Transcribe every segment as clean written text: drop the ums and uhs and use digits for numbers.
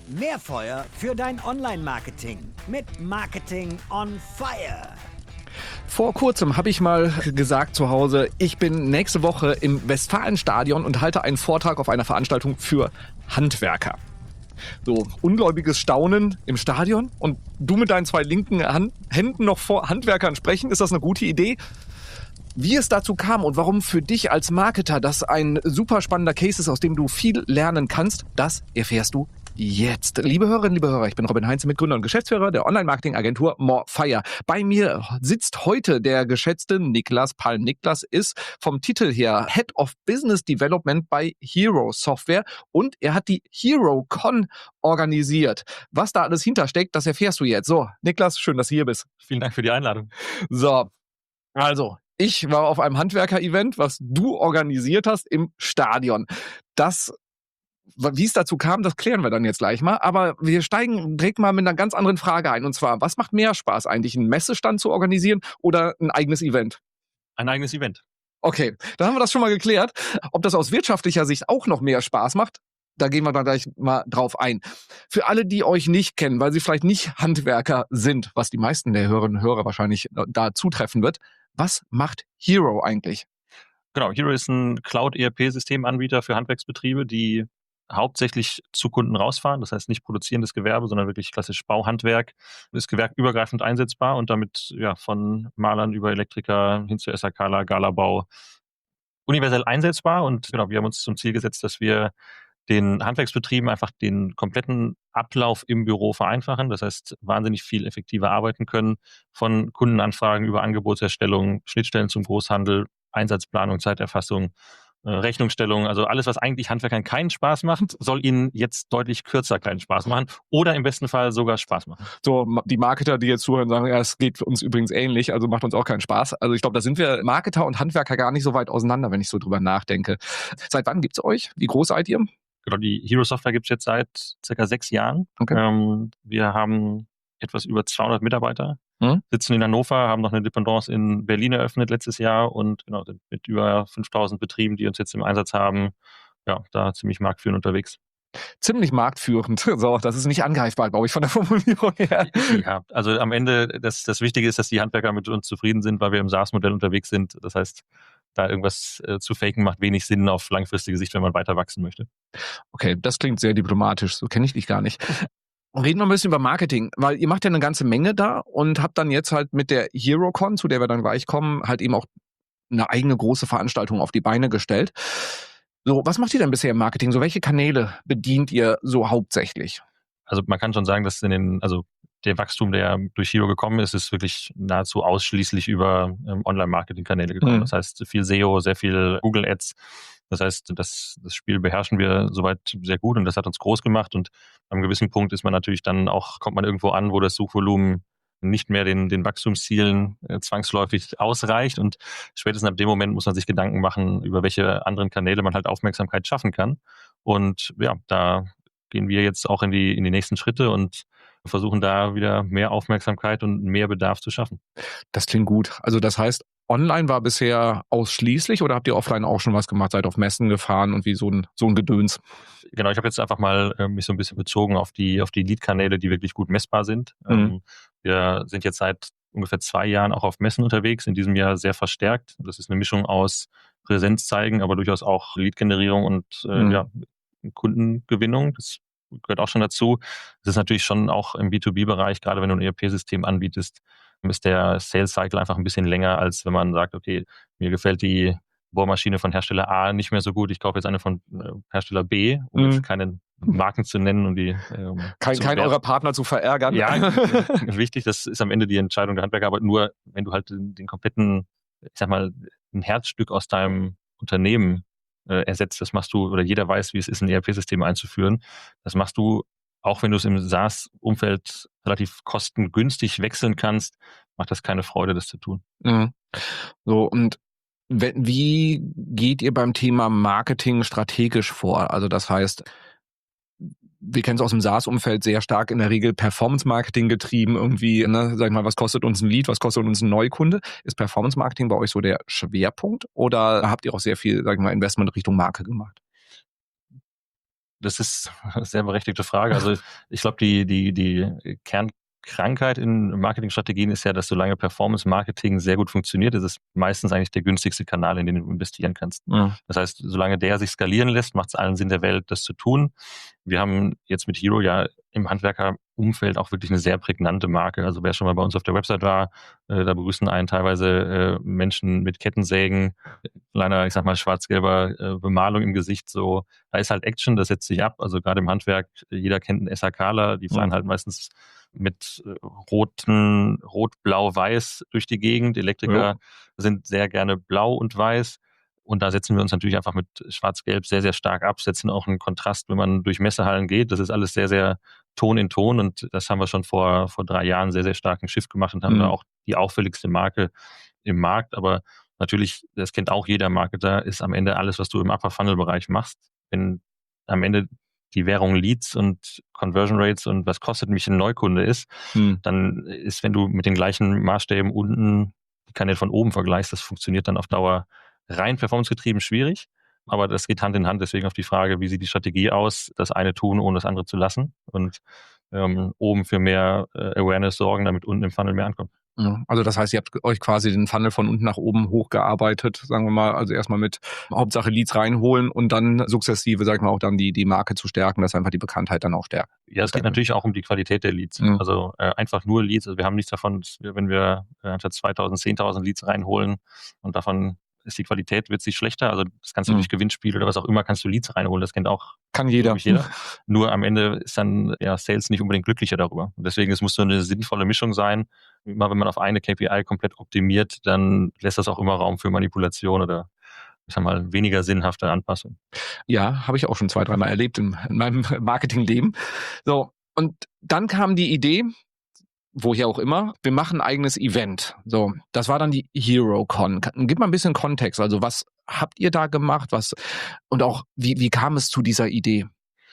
Mehr Feuer für dein Online-Marketing mit Marketing on Fire. Vor kurzem habe ich mal gesagt zu Hause, ich bin nächste Woche im Westfalenstadion und halte einen Vortrag auf einer Veranstaltung für Handwerker. So ungläubiges Staunen im Stadion und du mit deinen zwei linken Händen noch vor Handwerkern sprechen. Ist das eine gute Idee? Wie es dazu kam und warum für dich als Marketer das ein super spannender Case ist, aus dem du viel lernen kannst, das erfährst du jetzt. Liebe Hörerinnen, liebe Hörer, ich bin Robin Heinze, Mitgründer und Geschäftsführer der Online-Marketing-Agentur Morefire. Bei mir sitzt heute der geschätzte Niklas Palm. Niklas ist vom Titel her Head of Business Development bei Hero Software und er hat die HeroCon organisiert. Was da alles hintersteckt, das erfährst du jetzt. So, Niklas, schön, dass du hier bist. Vielen Dank für die Einladung. So, also, ich war auf einem Handwerker-Event, was du organisiert hast im Stadion. Wie es dazu kam, das klären wir dann jetzt gleich mal. Aber wir steigen direkt mal mit einer ganz anderen Frage ein. Und zwar, was macht mehr Spaß eigentlich, einen Messestand zu organisieren oder ein eigenes Event? Ein eigenes Event. Okay, dann haben wir das schon mal geklärt. Ob das aus wirtschaftlicher Sicht auch noch mehr Spaß macht, da gehen wir dann gleich mal drauf ein. Für alle, die euch nicht kennen, weil sie vielleicht nicht Handwerker sind, was die meisten der Hörerinnen und Hörer wahrscheinlich da zutreffen wird, was macht Hero eigentlich? Genau, Hero ist ein Cloud-ERP-Systemanbieter für Handwerksbetriebe, die hauptsächlich zu Kunden rausfahren. Das heißt nicht produzierendes Gewerbe, sondern wirklich klassisch Bauhandwerk. Ist gewerkübergreifend einsetzbar und damit von Malern über Elektriker hin zu SAKler, Galabau universell einsetzbar. Und genau, wir haben uns zum Ziel gesetzt, dass wir den Handwerksbetrieben einfach den kompletten Ablauf im Büro vereinfachen. Das heißt, wahnsinnig viel effektiver arbeiten können, von Kundenanfragen über Angebotserstellung, Schnittstellen zum Großhandel, Einsatzplanung, Zeiterfassung, Rechnungsstellung, also alles, was eigentlich Handwerkern keinen Spaß macht, soll ihnen jetzt deutlich kürzer keinen Spaß machen oder im besten Fall sogar Spaß machen. So, die Marketer, die jetzt zuhören, sagen, ja, es geht uns übrigens ähnlich, also macht uns auch keinen Spaß. Also ich glaube, da sind wir Marketer und Handwerker gar nicht so weit auseinander, wenn ich so drüber nachdenke. Seit wann gibt's euch? Wie groß seid ihr? Genau, die Hero Software gibt es jetzt seit circa 6 Jahren. Okay. Wir haben etwas über 200 Mitarbeiter, sitzen in Hannover, haben noch eine Dependance in Berlin eröffnet letztes Jahr und genau, sind mit über 5000 Betrieben, die uns jetzt im Einsatz haben, ja, da ziemlich marktführend unterwegs. Ziemlich marktführend. So, das ist nicht angreifbar, glaube ich, von der Formulierung her. Ja, also am Ende, das Wichtige ist, dass die Handwerker mit uns zufrieden sind, weil wir im SaaS-Modell unterwegs sind. Das heißt, da irgendwas zu faken macht wenig Sinn auf langfristige Sicht, wenn man weiter wachsen möchte. Okay, das klingt sehr diplomatisch. So kenne ich dich gar nicht. Reden wir ein bisschen über Marketing, weil ihr macht ja eine ganze Menge da und habt dann jetzt halt mit der HeroCon, zu der wir dann gleich kommen, halt eben auch eine eigene große Veranstaltung auf die Beine gestellt. So, was macht ihr denn bisher im Marketing? So, welche Kanäle bedient ihr so hauptsächlich? Also man kann schon sagen, dass der Wachstum, der durch Hero gekommen ist, ist wirklich nahezu ausschließlich über Online-Marketing-Kanäle gekommen. Das heißt, viel SEO, sehr viel Google Ads. Das heißt, das Spiel beherrschen wir soweit sehr gut und das hat uns groß gemacht. Und an einem gewissen Punkt ist man natürlich dann auch, kommt man irgendwo an, wo das Suchvolumen nicht mehr den Wachstumszielen zwangsläufig ausreicht. Und spätestens ab dem Moment muss man sich Gedanken machen, über welche anderen Kanäle man halt Aufmerksamkeit schaffen kann. Und ja, da gehen wir jetzt auch in die nächsten Schritte und versuchen da wieder mehr Aufmerksamkeit und mehr Bedarf zu schaffen. Das klingt gut. Also das heißt, online war bisher ausschließlich oder habt ihr offline auch schon was gemacht? Seid auf Messen gefahren und wie so ein Gedöns? Genau, ich habe jetzt einfach mal mich so ein bisschen bezogen auf die Lead-Kanäle, die wirklich gut messbar sind. Wir sind jetzt seit ungefähr 2 Jahren auch auf Messen unterwegs, in diesem Jahr sehr verstärkt. Das ist eine Mischung aus Präsenz zeigen, aber durchaus auch Lead-Generierung und Kundengewinnung. Das gehört auch schon dazu. Das ist natürlich schon auch im B2B-Bereich, gerade wenn du ein ERP-System anbietest, ist der Sales-Cycle einfach ein bisschen länger, als wenn man sagt, okay, mir gefällt die Bohrmaschine von Hersteller A nicht mehr so gut, ich kaufe jetzt eine von Hersteller B, um jetzt keine Marken zu nennen und die kein eurer Partner zu verärgern. Ja, wichtig, das ist am Ende die Entscheidung der Handwerker, aber nur, wenn du halt den kompletten, ich sag mal, ein Herzstück aus deinem Unternehmen ersetzt, das machst du, oder jeder weiß, wie es ist, ein ERP-System einzuführen, das machst du, auch wenn du es im SaaS-Umfeld relativ kostengünstig wechseln kannst, macht das keine Freude, das zu tun. So, und wie geht ihr beim Thema Marketing strategisch vor? Also das heißt, wir kennen es aus dem SaaS-Umfeld sehr stark in der Regel Performance-Marketing getrieben irgendwie, ne? Sag ich mal, was kostet uns ein Lead, was kostet uns ein Neukunde? Ist Performance-Marketing bei euch so der Schwerpunkt oder habt ihr auch sehr viel, sag ich mal, Investment Richtung Marke gemacht? Das ist eine sehr berechtigte Frage. Also ich glaube, die Kernkrankheit in Marketingstrategien ist ja, dass solange Performance-Marketing sehr gut funktioniert, ist es meistens eigentlich der günstigste Kanal, in den du investieren kannst. Ja. Das heißt, solange der sich skalieren lässt, macht es allen Sinn der Welt, das zu tun. Wir haben jetzt mit Hero ja im Handwerkerumfeld auch wirklich eine sehr prägnante Marke. Also wer schon mal bei uns auf der Website war, da begrüßen einen teilweise Menschen mit Kettensägen, kleiner, ich sag mal, schwarz-gelber Bemalung im Gesicht, so, da ist halt Action, das setzt sich ab. Also gerade im Handwerk, jeder kennt einen SHKler, die fahren halt meistens mit rot, blau, weiß durch die Gegend. Elektriker sind sehr gerne blau und weiß. Und da setzen wir uns natürlich einfach mit Schwarz-Gelb sehr, sehr stark ab, setzen auch einen Kontrast, wenn man durch Messehallen geht. Das ist alles sehr, sehr Ton in Ton. Und das haben wir schon vor 3 Jahren sehr, sehr stark ein Shift gemacht und haben da auch die auffälligste Marke im Markt. Aber natürlich, das kennt auch jeder Marketer, ist am Ende alles, was du im Upper-Funnel-Bereich machst. Wenn am Ende die Währung Leads und Conversion Rates und was kostet mich ein Neukunde ist, dann ist, wenn du mit den gleichen Maßstäben unten die Kanäle von oben vergleichst, das funktioniert dann auf Dauer rein performancegetrieben schwierig. Aber das geht Hand in Hand. Deswegen auf die Frage, wie sieht die Strategie aus, das eine tun, ohne das andere zu lassen und oben für mehr Awareness sorgen, damit unten im Funnel mehr ankommt. Ja, also das heißt, ihr habt euch quasi den Funnel von unten nach oben hochgearbeitet, sagen wir mal, also erstmal mit Hauptsache Leads reinholen und dann sukzessive, sag ich mal, auch dann die Marke zu stärken, dass einfach die Bekanntheit dann auch stärkt. Ja, es geht natürlich auch um die Qualität der Leads. Also einfach nur Leads, also wir haben nichts davon, wenn wir anstatt 2.000, 10.000 Leads reinholen und davon ist die Qualität, wird sie schlechter. Also das kannst du durch Gewinnspiele oder was auch immer, kannst du Leads reinholen. Das kennt auch jeder. Nur am Ende ist dann Sales nicht unbedingt glücklicher darüber. Und deswegen, es muss so eine sinnvolle Mischung sein. Immer wenn man auf eine KPI komplett optimiert, dann lässt das auch immer Raum für Manipulation oder ich sag mal, weniger sinnhafte Anpassung. Ja, habe ich auch schon 2, 3 Mal erlebt in meinem Marketingleben. So, und dann kam die Idee, woher auch immer, wir machen ein eigenes Event. So, das war dann die HeroCon. Gib mal ein bisschen Kontext. Also was habt ihr da gemacht? Und auch, wie kam es zu dieser Idee?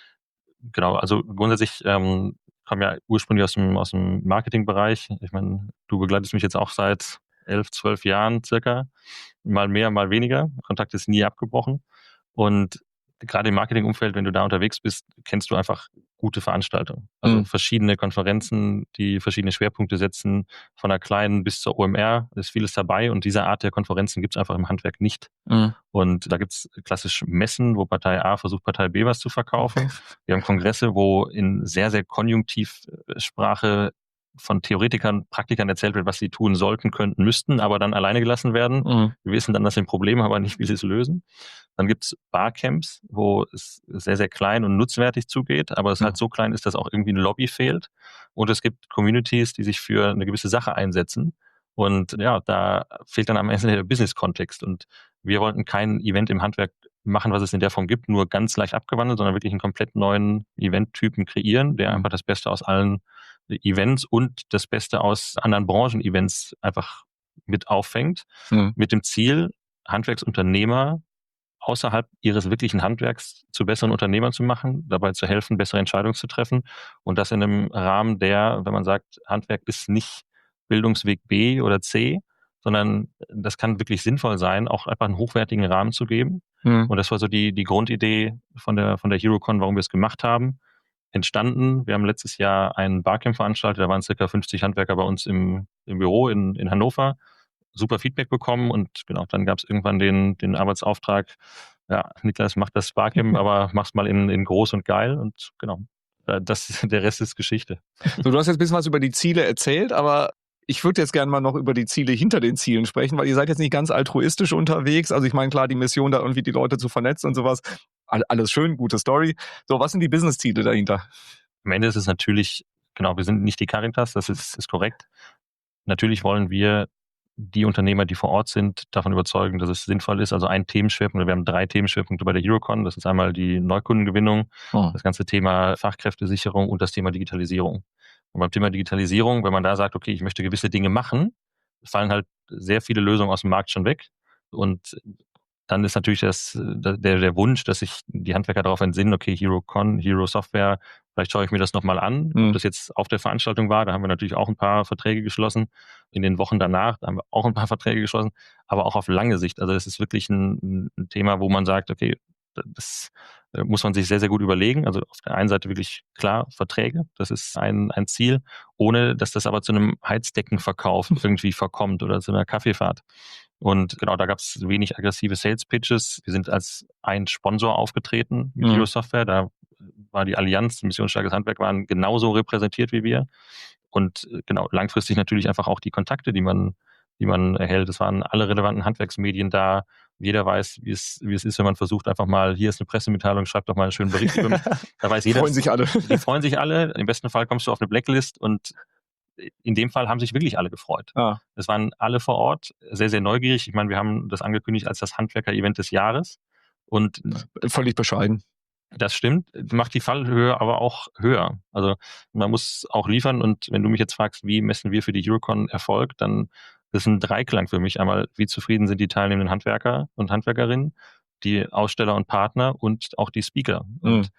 Genau, also grundsätzlich komme ja ursprünglich aus dem Marketingbereich. Ich meine, du begleitest mich jetzt auch seit 11, 12 Jahren circa. Mal mehr, mal weniger. Kontakt ist nie abgebrochen. Und gerade im Marketingumfeld, wenn du da unterwegs bist, kennst du einfach gute Veranstaltungen. Also verschiedene Konferenzen, die verschiedene Schwerpunkte setzen, von der kleinen bis zur OMR, ist vieles dabei und diese Art der Konferenzen gibt es einfach im Handwerk nicht. Und da gibt es klassisch Messen, wo Partei A versucht, Partei B was zu verkaufen. Wir haben Kongresse, wo in sehr, sehr Konjunktivsprache von Theoretikern, Praktikern erzählt wird, was sie tun sollten, könnten, müssten, aber dann alleine gelassen werden. Wir wissen dann, dass sie ein Problem haben, aber nicht, wie sie es lösen. Dann gibt's Barcamps, wo es sehr, sehr klein und nutzwertig zugeht, aber es halt so klein ist, dass auch irgendwie eine Lobby fehlt. Und es gibt Communities, die sich für eine gewisse Sache einsetzen. Und ja, da fehlt dann am Ende der Business-Kontext. Und wir wollten kein Event im Handwerk machen, was es in der Form gibt, nur ganz leicht abgewandelt, sondern wirklich einen komplett neuen Event-Typen kreieren, der einfach das Beste aus allen Events und das Beste aus anderen Branchen-Events einfach mit auffängt, mit dem Ziel, Handwerksunternehmer außerhalb ihres wirklichen Handwerks zu besseren Unternehmern zu machen, dabei zu helfen, bessere Entscheidungen zu treffen und das in einem Rahmen, der, wenn man sagt, Handwerk ist nicht Bildungsweg B oder C, sondern das kann wirklich sinnvoll sein, auch einfach einen hochwertigen Rahmen zu geben. Und das war so die Grundidee von der HeroCon, warum wir es gemacht haben. Entstanden. Wir haben letztes Jahr ein Barcamp veranstaltet, da waren ca. 50 Handwerker bei uns im Büro in Hannover. Super Feedback bekommen und genau, dann gab es irgendwann den Arbeitsauftrag, ja, Niklas, mach das Barcamp, aber mach's mal in groß und geil und genau, der Rest ist Geschichte. So, du hast jetzt ein bisschen was über die Ziele erzählt, aber ich würde jetzt gerne mal noch über die Ziele hinter den Zielen sprechen, weil ihr seid jetzt nicht ganz altruistisch unterwegs. Also ich meine, klar, die Mission, da irgendwie die Leute zu vernetzen und sowas, alles schön, gute Story. So, was sind die Business-Ziele dahinter? Am Ende ist es natürlich, genau, wir sind nicht die Caritas, das ist korrekt. Natürlich wollen wir die Unternehmer, die vor Ort sind, davon überzeugen, dass es sinnvoll ist. Also ein Themenschwerpunkt, wir haben 3 Themenschwerpunkte bei der HeroCon. Das ist einmal die Neukundengewinnung, das ganze Thema Fachkräftesicherung und das Thema Digitalisierung. Und beim Thema Digitalisierung, wenn man da sagt, okay, ich möchte gewisse Dinge machen, fallen halt sehr viele Lösungen aus dem Markt schon weg. Und dann ist natürlich der Wunsch, dass sich die Handwerker darauf entsinnen, okay, HeroCon, Hero Software, vielleicht schaue ich mir das nochmal an, ob das jetzt auf der Veranstaltung war. Da haben wir natürlich auch ein paar Verträge geschlossen. In den Wochen danach, da haben wir auch ein paar Verträge geschlossen, aber auch auf lange Sicht. Also es ist wirklich ein Thema, wo man sagt, okay, das muss man sich sehr, sehr gut überlegen. Also auf der einen Seite wirklich klar Verträge, das ist ein Ziel, ohne dass das aber zu einem Heizdeckenverkauf irgendwie verkommt oder zu einer Kaffeefahrt. Und genau, da gab es wenig aggressive Sales-Pitches. Wir sind als ein Sponsor aufgetreten mit Hero Software. Da war die Allianz, Missionsstarkes Handwerk, waren genauso repräsentiert wie wir. Und genau, langfristig natürlich einfach auch die Kontakte, die man erhält. Es waren alle relevanten Handwerksmedien da. Jeder weiß, wie es ist, wenn man versucht, einfach mal, hier ist eine Pressemitteilung, schreibt doch mal einen schönen Bericht über mich. Da weiß jeder. Freuen sich alle. Die freuen sich alle. Im besten Fall kommst du auf eine Blacklist und in dem Fall haben sich wirklich alle gefreut. Ah. Es waren alle vor Ort, sehr, sehr neugierig. Ich meine, wir haben das angekündigt als das Handwerker-Event des Jahres. Und völlig bescheiden. Das stimmt, macht die Fallhöhe aber auch höher. Also man muss auch liefern und wenn du mich jetzt fragst, wie messen wir für die Eurocon Erfolg, dann ist ein Dreiklang für mich. Einmal, wie zufrieden sind die teilnehmenden Handwerker und Handwerkerinnen, die Aussteller und Partner und auch die Speaker. Und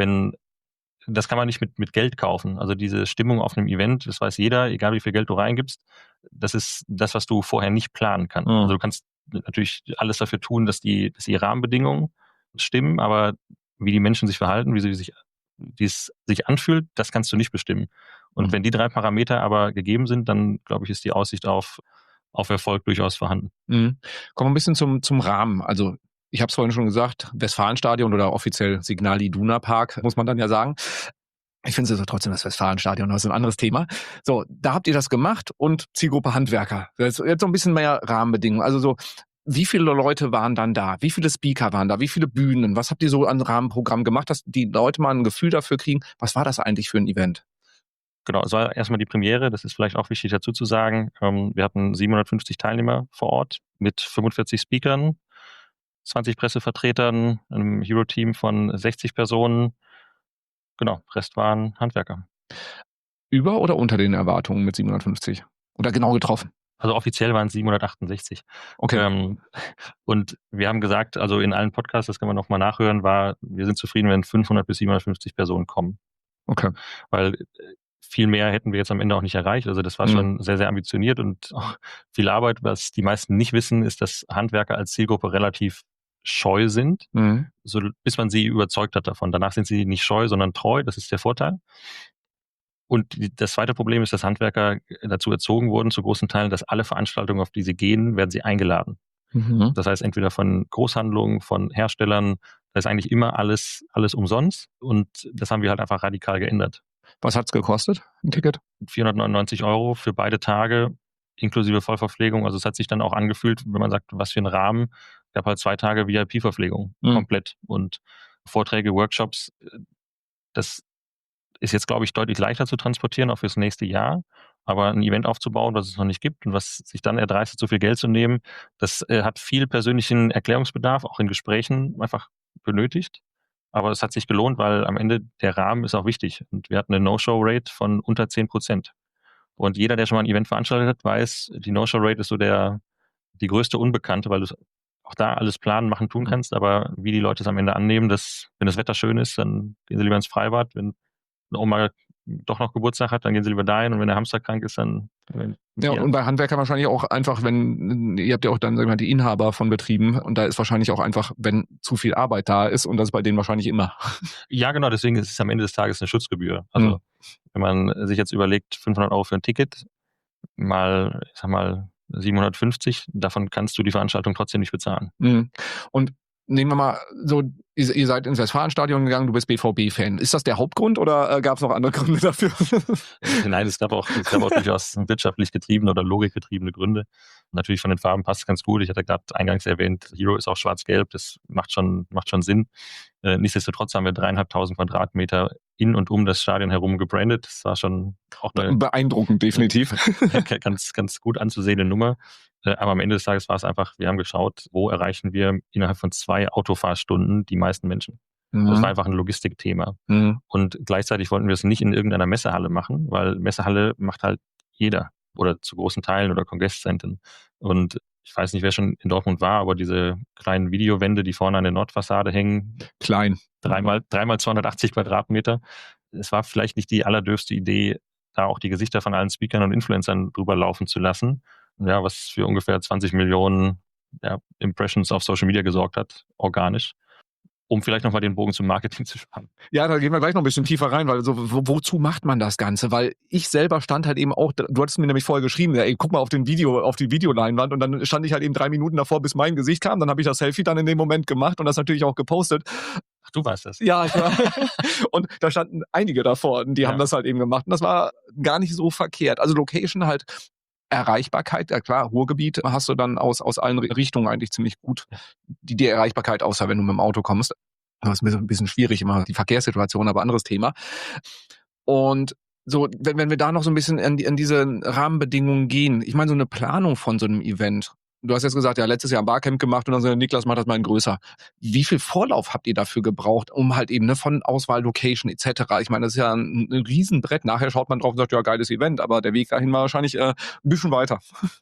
das kann man nicht mit Geld kaufen. Also diese Stimmung auf einem Event, das weiß jeder, egal wie viel Geld du reingibst, das ist das, was du vorher nicht planen kannst. Also du kannst natürlich alles dafür tun, dass die Rahmenbedingungen stimmen, aber wie die Menschen sich verhalten, wie es sich anfühlt, das kannst du nicht bestimmen. Und wenn die 3 Parameter aber gegeben sind, dann glaube ich, ist die Aussicht auf Erfolg durchaus vorhanden. Kommen wir ein bisschen zum Rahmen. Also ich habe es vorhin schon gesagt, Westfalenstadion oder offiziell Signal Iduna Park, muss man dann ja sagen. Ich finde es also trotzdem das Westfalenstadion, das ist ein anderes Thema. So, da habt ihr das gemacht und Zielgruppe Handwerker. Jetzt so ein bisschen mehr Rahmenbedingungen. Also so, wie viele Leute waren dann da? Wie viele Speaker waren da? Wie viele Bühnen? Was habt ihr so an Rahmenprogramm gemacht, dass die Leute mal ein Gefühl dafür kriegen, was war das eigentlich für ein Event? Genau, es war erstmal die Premiere, das ist vielleicht auch wichtig dazu zu sagen. Wir hatten 750 Teilnehmer vor Ort mit 45 Speakern, 20 Pressevertretern, einem Hero-Team von 60 Personen. Genau, Rest waren Handwerker. Über oder unter den Erwartungen mit 750? Oder genau getroffen? Also offiziell waren es 768. Okay. Und wir haben gesagt, also in allen Podcasts, das können wir nochmal nachhören, wir sind zufrieden, wenn 500 bis 750 Personen kommen. Okay. Weil viel mehr hätten wir jetzt am Ende auch nicht erreicht. Also das war schon sehr, sehr ambitioniert und auch viel Arbeit. Was die meisten nicht wissen, ist, dass Handwerker als Zielgruppe relativ scheu sind, so, bis man sie überzeugt hat davon. Danach sind sie nicht scheu, sondern treu. Das ist der Vorteil. Und das zweite Problem ist, dass Handwerker dazu erzogen wurden, zu großen Teilen, dass alle Veranstaltungen, auf die sie gehen, werden sie eingeladen. Das heißt, entweder von Großhandlungen, von Herstellern, da ist eigentlich immer alles umsonst. Und das haben wir halt einfach radikal geändert. Was hat's gekostet, ein Ticket? 499 € für beide Tage, inklusive Vollverpflegung. Also es hat sich dann auch angefühlt, wenn man sagt, was für ein Rahmen. Es gab halt 2 Tage VIP-Verpflegung, komplett. Und Vorträge, Workshops, das ist jetzt, glaube ich, deutlich leichter zu transportieren, auch fürs nächste Jahr. Aber ein Event aufzubauen, was es noch nicht gibt und was sich dann erdreistet, so viel Geld zu nehmen, das hat viel persönlichen Erklärungsbedarf, auch in Gesprächen einfach benötigt. Aber es hat sich gelohnt, weil am Ende der Rahmen ist auch wichtig. Und wir hatten eine No-Show-Rate von unter 10%. Und jeder, der schon mal ein Event veranstaltet hat, weiß, die No-Show-Rate ist so die größte Unbekannte, weil du auch da alles planen, machen, tun kannst. Aber wie die Leute es am Ende annehmen, wenn das Wetter schön ist, dann gehen sie lieber ins Freibad. Wenn eine Oma doch noch Geburtstag hat, dann gehen sie lieber dahin. Und wenn der Hamster krank ist, dann... Ja, und bei Handwerkern wahrscheinlich auch einfach, ihr habt ja auch dann, sag ich mal, die Inhaber von Betrieben und da ist wahrscheinlich auch einfach, wenn zu viel Arbeit da ist und das ist bei denen wahrscheinlich immer. Ja, genau, deswegen ist es am Ende des Tages eine Schutzgebühr. Also wenn man sich jetzt überlegt, 500 € für ein Ticket, mal, ich sag mal, 750, davon kannst du die Veranstaltung trotzdem nicht bezahlen. Und nehmen wir mal so, ihr seid ins Westfalenstadion gegangen, du bist BVB-Fan. Ist das der Hauptgrund oder gab es noch andere Gründe dafür? Nein, es gab auch durchaus wirtschaftlich getriebene oder logikgetriebene Gründe. Natürlich von den Farben passt es ganz gut. Ich hatte gerade eingangs erwähnt, Hero ist auch schwarz-gelb, das macht schon Sinn. Nichtsdestotrotz haben wir 3.500 Quadratmeter in und um das Stadion herum gebrandet. Das war schon auch eine beeindruckend, definitiv. ganz gut anzusehende Nummer. Aber am Ende des Tages war es einfach, wir haben geschaut, wo erreichen wir innerhalb von 2 Autofahrstunden die meisten Menschen. Das war einfach ein Logistikthema. Und gleichzeitig wollten wir es nicht in irgendeiner Messehalle machen, weil Messehalle macht halt jeder oder zu großen Teilen oder Kongresszentren. Und ich weiß nicht, wer schon in Dortmund war, aber diese kleinen Videowände, die vorne an der Nordfassade hängen. Klein. 3x 280 Quadratmeter. Es war vielleicht nicht die allerdürfste Idee, da auch die Gesichter von allen Speakern und Influencern drüber laufen zu lassen. Ja, was für ungefähr 20 Millionen Impressions auf Social Media gesorgt hat, organisch. Um vielleicht nochmal den Bogen zum Marketing zu spannen. Ja, da gehen wir gleich noch ein bisschen tiefer rein, weil so, wozu macht man das Ganze? Weil ich selber stand halt eben auch, du hattest mir nämlich vorher geschrieben, ey, guck mal auf die Videoleinwand, und dann stand ich halt eben 3 Minuten davor, bis mein Gesicht kam, dann habe ich das Selfie dann in dem Moment gemacht und das natürlich auch gepostet. Ach, du warst das? Ja, ich war. Und da standen einige davor, und die haben das halt eben gemacht, und das war gar nicht so verkehrt. Also Location halt, Erreichbarkeit, ja klar, Ruhrgebiet hast du dann aus allen Richtungen eigentlich ziemlich gut die Erreichbarkeit, außer wenn du mit dem Auto kommst. Das ist ein bisschen schwierig immer, die Verkehrssituation, aber anderes Thema. Und so, wenn wir da noch so ein bisschen an diese Rahmenbedingungen gehen, ich meine, so eine Planung von so einem Event. Du hast jetzt gesagt, ja, letztes Jahr ein Barcamp gemacht, und dann so, der Niklas macht das mal in größer. Wie viel Vorlauf habt ihr dafür gebraucht, um halt eben von Auswahl, Location etc.? Ich meine, das ist ja ein Riesenbrett. Nachher schaut man drauf und sagt, ja, geiles Event, aber der Weg dahin war wahrscheinlich ein bisschen weiter.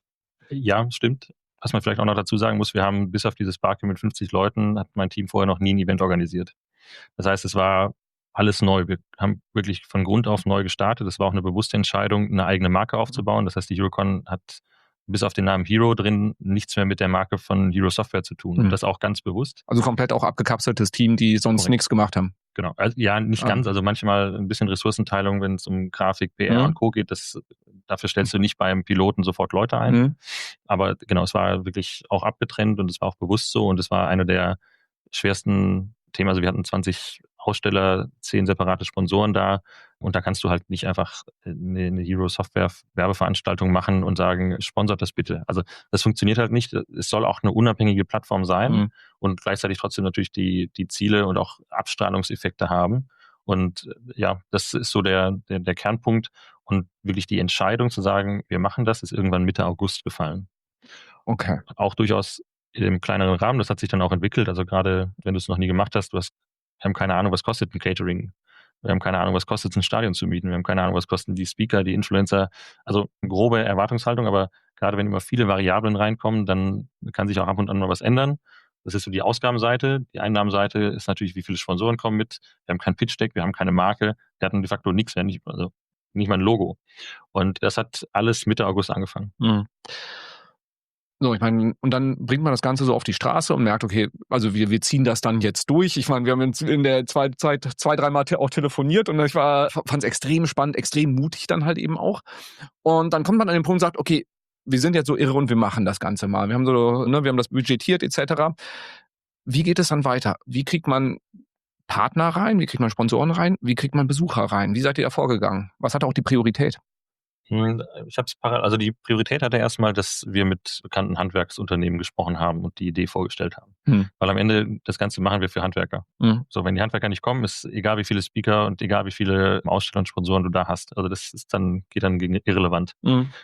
Ja, stimmt. Was man vielleicht auch noch dazu sagen muss, wir haben bis auf dieses Barcamp mit 50 Leuten, hat mein Team vorher noch nie ein Event organisiert. Das heißt, es war alles neu. Wir haben wirklich von Grund auf neu gestartet. Es war auch eine bewusste Entscheidung, eine eigene Marke aufzubauen. Das heißt, die Eurocon hat bis auf den Namen Hero drin nichts mehr mit der Marke von Hero Software zu tun. Und das auch ganz bewusst. Also komplett auch abgekapseltes Team, die sonst nichts gemacht haben. Genau. Also, ja, nicht ganz. Also manchmal ein bisschen Ressourcenteilung, wenn es um Grafik, PR und Co. geht. Dafür stellst du nicht beim Piloten sofort Leute ein. Aber genau, es war wirklich auch abgetrennt, und es war auch bewusst so, und es war eine der schwersten Themen. Also wir hatten 20 Aussteller, 10 separate Sponsoren da, und da kannst du halt nicht einfach eine Hero Software Werbeveranstaltung machen und sagen, sponsert das bitte. Also das funktioniert halt nicht. Es soll auch eine unabhängige Plattform sein und gleichzeitig trotzdem natürlich die Ziele und auch Abstrahlungseffekte haben. Und ja, das ist so der Kernpunkt, und wirklich die Entscheidung zu sagen, wir machen das, ist irgendwann Mitte August gefallen. Okay. Auch durchaus im kleineren Rahmen, das hat sich dann auch entwickelt. Also gerade, wenn du es noch nie gemacht hast, wir haben keine Ahnung, was kostet ein Catering. Wir haben keine Ahnung, was kostet es, ein Stadion zu mieten. Wir haben keine Ahnung, was kosten die Speaker, die Influencer. Also eine grobe Erwartungshaltung, aber gerade wenn immer viele Variablen reinkommen, dann kann sich auch ab und an mal was ändern. Das ist so die Ausgabenseite. Die Einnahmenseite ist natürlich, wie viele Sponsoren kommen mit. Wir haben kein Pitch-Deck, wir haben keine Marke. Wir hatten de facto nichts, nicht mal ein Logo. Und das hat alles Mitte August angefangen. So, ich meine, und dann bringt man das Ganze so auf die Straße und merkt, okay, also wir ziehen das dann jetzt durch. Ich meine, wir haben jetzt in der Zeit 2-3 Mal auch telefoniert, und ich fand es extrem spannend, extrem mutig dann halt eben auch. Und dann kommt man an den Punkt und sagt, okay, wir sind jetzt so irre und wir machen das Ganze mal. Wir haben wir haben das budgetiert etc. Wie geht es dann weiter? Wie kriegt man Partner rein? Wie kriegt man Sponsoren rein? Wie kriegt man Besucher rein? Wie seid ihr da vorgegangen? Was hat auch die Priorität? Ich habe es also die Priorität hatte erstmal, dass wir mit bekannten Handwerksunternehmen gesprochen haben und die Idee vorgestellt haben. Weil am Ende das Ganze machen wir für Handwerker. So, wenn die Handwerker nicht kommen, ist egal wie viele Speaker und egal wie viele Aussteller und Sponsoren du da hast. Also das geht dann irrelevant.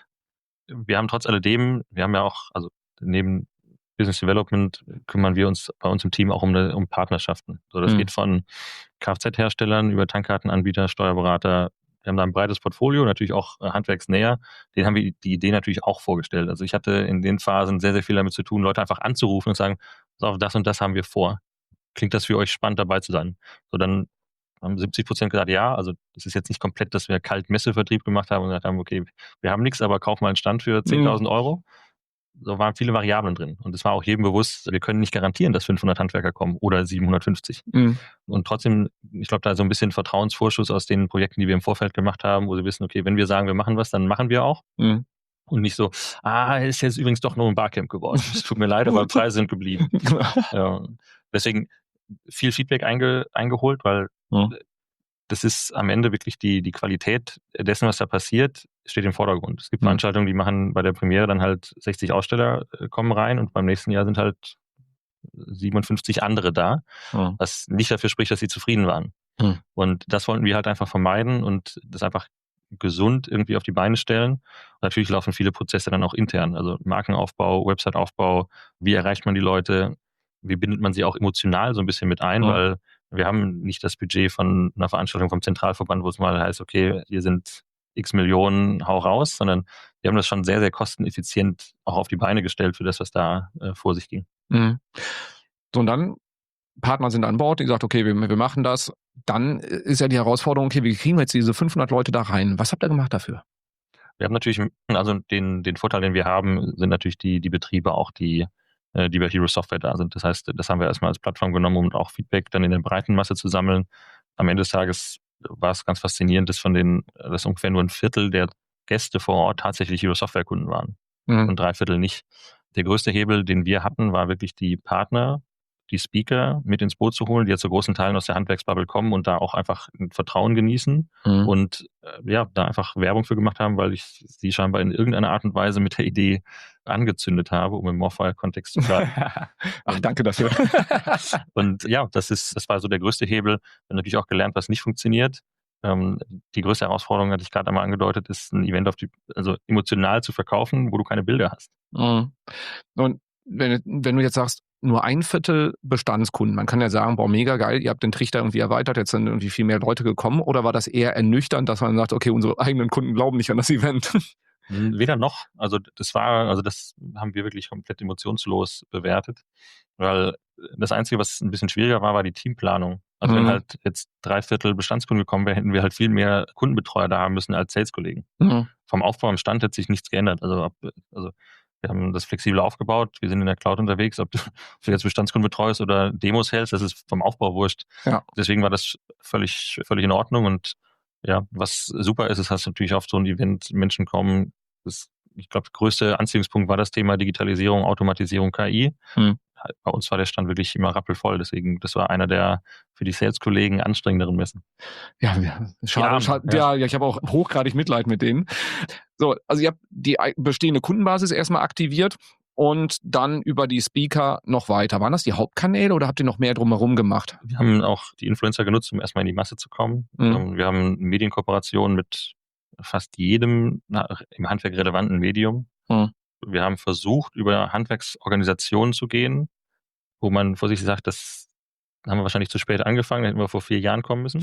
Wir haben trotz alledem, wir haben ja auch, also neben Business Development kümmern wir uns bei uns im Team auch um Partnerschaften. So, das geht von Kfz-Herstellern über Tankkartenanbieter, Steuerberater. Wir haben da ein breites Portfolio, natürlich auch handwerksnäher. Den haben wir die Idee natürlich auch vorgestellt. Also ich hatte in den Phasen sehr, sehr viel damit zu tun, Leute einfach anzurufen und sagen, das und das haben wir vor. Klingt das für euch spannend, dabei zu sein? So, dann haben 70% gesagt, ja. Also das ist jetzt nicht komplett, dass wir kalt Messevertrieb gemacht haben und gesagt haben, okay, wir haben nichts, aber kauf mal einen Stand für 10.000 Euro. So waren viele Variablen drin. Und es war auch jedem bewusst, wir können nicht garantieren, dass 500 Handwerker kommen oder 750. Und trotzdem, ich glaube, da so ein bisschen Vertrauensvorschuss aus den Projekten, die wir im Vorfeld gemacht haben, wo sie wissen, okay, wenn wir sagen, wir machen was, dann machen wir auch. Und nicht so, ist jetzt übrigens doch nur ein Barcamp geworden. Es tut mir leid, aber Preise sind geblieben. Deswegen viel Feedback eingeholt, weil das ist am Ende wirklich die Qualität dessen, was da passiert, steht im Vordergrund. Es gibt Veranstaltungen, die machen bei der Premiere dann halt 60 Aussteller kommen rein, und beim nächsten Jahr sind halt 57 andere da, was nicht dafür spricht, dass sie zufrieden waren. Und das wollten wir halt einfach vermeiden und das einfach gesund irgendwie auf die Beine stellen. Und natürlich laufen viele Prozesse dann auch intern, also Markenaufbau, Websiteaufbau, wie erreicht man die Leute, wie bindet man sie auch emotional so ein bisschen mit ein, weil wir haben nicht das Budget von einer Veranstaltung vom Zentralverband, wo es mal heißt, okay, hier sind x Millionen, hau raus, sondern wir haben das schon sehr, sehr kosteneffizient auch auf die Beine gestellt für das, was da vor sich ging. So, und dann, Partner sind an Bord, die sagt, okay, wir machen das. Dann ist ja die Herausforderung, okay, wie kriegen wir jetzt diese 500 Leute da rein? Was habt ihr gemacht dafür? Wir haben natürlich, also den Vorteil, den wir haben, sind natürlich die Betriebe auch, die die bei Hero Software da sind. Das heißt, das haben wir erstmal als Plattform genommen, um auch Feedback dann in der breiten Masse zu sammeln. Am Ende des Tages war es ganz faszinierend, dass ungefähr nur ein Viertel der Gäste vor Ort tatsächlich Hero Software Kunden waren und 3/4 nicht. Der größte Hebel, den wir hatten, war wirklich die Partner, die Speaker mit ins Boot zu holen, die ja zu großen Teilen aus der Handwerksbubble kommen und da auch einfach Vertrauen genießen und da einfach Werbung für gemacht haben, weil ich sie scheinbar in irgendeiner Art und Weise mit der Idee angezündet habe, um im Morfire-Kontext zu bleiben. Ach, danke dafür. Und ja, das war so der größte Hebel. Wir haben natürlich auch gelernt, was nicht funktioniert. Die größte Herausforderung, hatte ich gerade einmal angedeutet, ist ein Event also emotional zu verkaufen, wo du keine Bilder hast. Und wenn du jetzt sagst, nur 1/4 Bestandskunden, man kann ja sagen, boah, mega geil, ihr habt den Trichter irgendwie erweitert, jetzt sind irgendwie viel mehr Leute gekommen, oder war das eher ernüchternd, dass man sagt, okay, unsere eigenen Kunden glauben nicht an das Event? Weder noch. Also das haben wir wirklich komplett emotionslos bewertet, weil das Einzige, was ein bisschen schwieriger war die Teamplanung. Also wenn halt jetzt 3/4 Bestandskunden gekommen wären, hätten wir halt viel mehr Kundenbetreuer da haben müssen als Sales-Kollegen. Vom Aufbau am Stand hat sich nichts geändert. Also wir haben das flexibel aufgebaut, wir sind in der Cloud unterwegs, ob du jetzt Bestandskunden betreust oder Demos hältst, das ist vom Aufbau wurscht. Ja. Deswegen war das völlig in Ordnung und ja, was super ist, hast du natürlich auf so ein Event Menschen kommen. Ich glaube, der größte Anziehungspunkt war das Thema Digitalisierung, Automatisierung, KI. Bei uns war der Stand wirklich immer rappelvoll. Deswegen, das war einer der für die Sales-Kollegen anstrengenderen Messen. Ja, schade. Ja, ich habe auch hochgradig Mitleid mit denen. So, also ihr habt die bestehende Kundenbasis erstmal aktiviert und dann über die Speaker noch weiter. Waren das die Hauptkanäle oder habt ihr noch mehr drumherum gemacht? Wir haben auch die Influencer genutzt, um erstmal in die Masse zu kommen. Wir haben Medienkooperationen mit fast jedem im Handwerk relevanten Medium. Wir haben versucht, über Handwerksorganisationen zu gehen, wo man vorsichtig sagt, das haben wir wahrscheinlich zu spät angefangen, da hätten wir vor 4 Jahren kommen müssen.